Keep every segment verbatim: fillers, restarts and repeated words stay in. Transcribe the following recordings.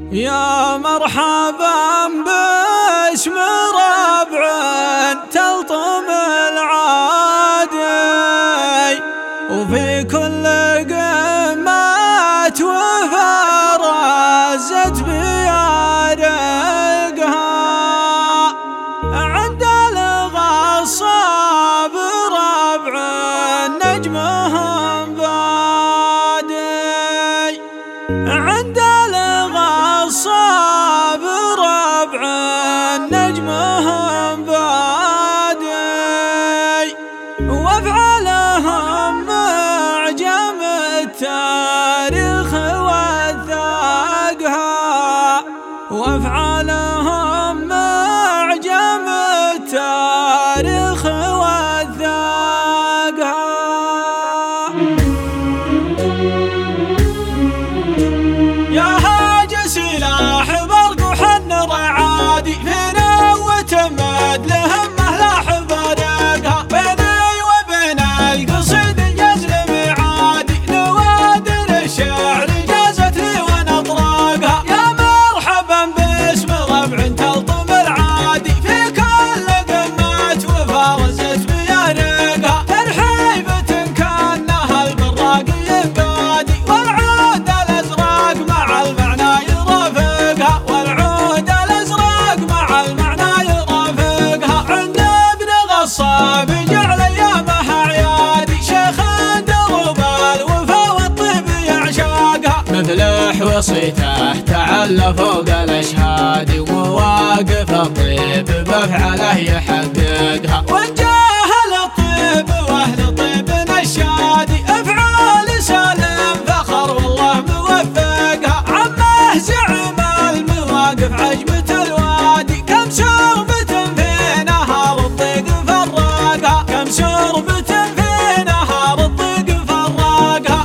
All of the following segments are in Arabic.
يا مرحبا باسم ربع تلطم العادي، وفي كل قمة وفرزت بيارقها عند الغصاب ربع نجمهم بادي، عند الغصاب ربع نجمهم بادي، وافعالهم معجم التاريخ وثاقها، وافعالهم معجم التاريخ وثاقها. يا هاج سلاح برق وحن رعادي، فينا وتمد لهم مهلاح فرقها، بيني وبين القصيد الجزل ميعادي، نوادر الشعر جازت لي ونطرقها. يا مرحبا باسم ربع تلطم العادي، في كل قمة وفرزت بيارقها، ترحيبة كانها البراق ينقادي، والعود الازرق مع المعنى يرافقها، والعود الازرق مع المعنى يرافقها. عند ابن غصاب جعل ايامها عيادي، شيخ دروب الوفا والطيب يعشاقها، مفلح وصيته تعلى فوق الاشهاد، وواقف الطيب بافعاله يحققها، وجاهل الطيب واهل طيب نشادي، افعال سالم فخر والله موفقها، عمه زعم المواقف عجبة الوادي، كم شربة في نهار الطيق فراقها، كم شربة في نهار الطيق فراقها.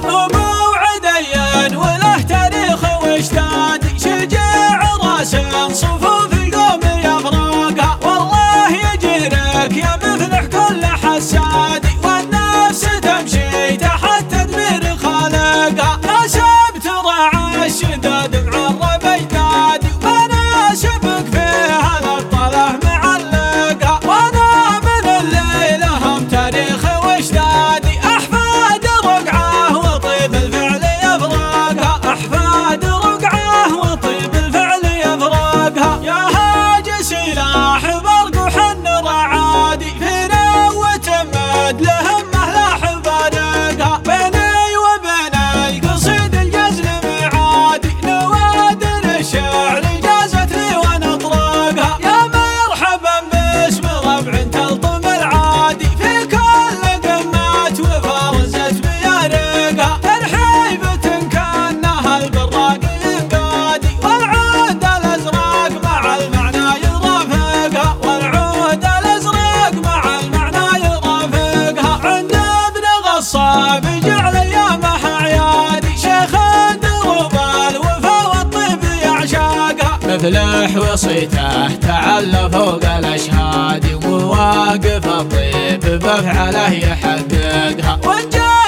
وموعدين وله تاريخ واشتادي، شجاع راس صفوف القوم يفرقها، والله يجيرك يا مفلح كل حسادي، والنفس تمشي تحت تدبير خالقها، ناسبت رعى الشداد معرب اجدادي، وناسبك فيها الابطاله معلقها، وانا من اللي لهم تاريخ واشدادي، احفاد رقعه وطيب الفعل يفرقها، احفاد رقعه وطيب الفعل يفرقها. يا هاج سلاح برق وحن رعادي، فينا وتمد لهم مهلاح فرقها، بيني وبين القصيد الجزل ميعادي، نوادر الشعر جازت لي ونطرقها. يا مرحبا باسم ربع تلطم العادي، في كل قمة وفرزت بيارقها، ترحيبة كانها البراق ينقادي، والعود الازرق مع المعنى يرافقها، والعود الازرق مع المعنى يرافقها. عند ابن غصاب جعل ايامها عيادي، شيخ دروب الوفا والطيب يعشاقها، مفلح وصيته تعلى فوق الاشهاد، وواقف الطيب بافعاله يحققها، وجاء